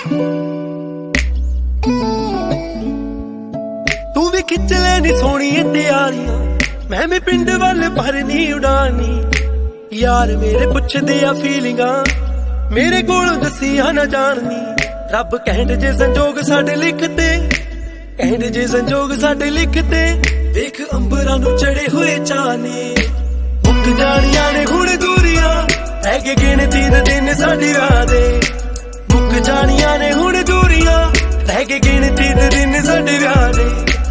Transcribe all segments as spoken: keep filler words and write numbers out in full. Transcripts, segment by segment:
तू भी खिच लेनी सोहनी तैयारियां, मैं भी पिंड वाल भरनी उड़ानी। यार मेरे पुछदे आ फीलिंगां, मेरे कोल दसिया ना जाननी। रब कहंड जे संजोग साडे लिखते, कहंड जे संजोग साडे लिखते। देख अंबरां नूं चढ़े हुए चाने, मुक जानियां ने हुण दूरियां, रह गए गिणती दे दिन साडे विआह दे। मुक जानियां ने हुण दूरियां, रह गए गिणती दे दिन साडे विआह दे।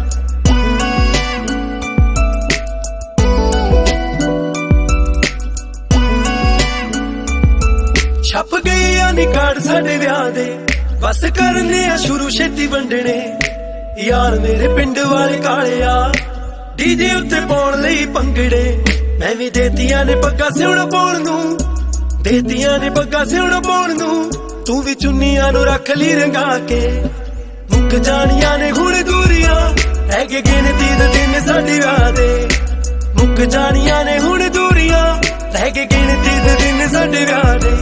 छप गए आ नी कार्ड साडे विआह दे, बस करने आ शुरू छेती वंडने। यार मेरे पिंड वाले काले आ, डीजे उत्ते पाउण लई भंगड़े। मैं भी देतियां ने पग्गा सिउण पाउण नूं, देतियां ने पग्गा सिउण पाउण नूं। तू भी चुन्नियां नूं रख ली रंगा के। मुक जानियां ने हुण दूरियां, रह गए गिणती दे दिन साडे विआह दे। मुक जानियां ने हुण दूरियां, रह गए गिणती दे दिन साडे विआह दे।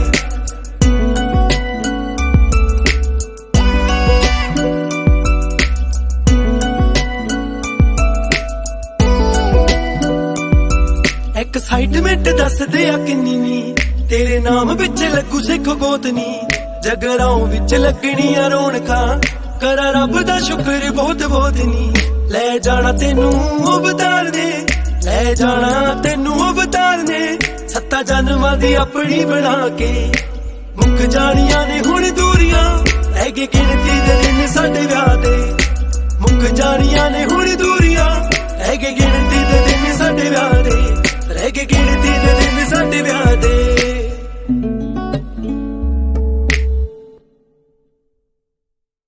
एक्साइटमेंट दस दे आ किन्नी नी, तेरे नाम विच लगू सिख गोतनी। जगराओं विच लगनी आ रौनकां, करा रब दा शुक्र बहुत बहुत नी। ले जाना तेनू अवतार ने, ले जाना तेनू अवतार ने। सत्ता जन्मां दी अपनी बना के। मुक जानियां ने हुण दूरियां, रह गए गिणती दे दिन साडे विआह दे। मुक जानियां ने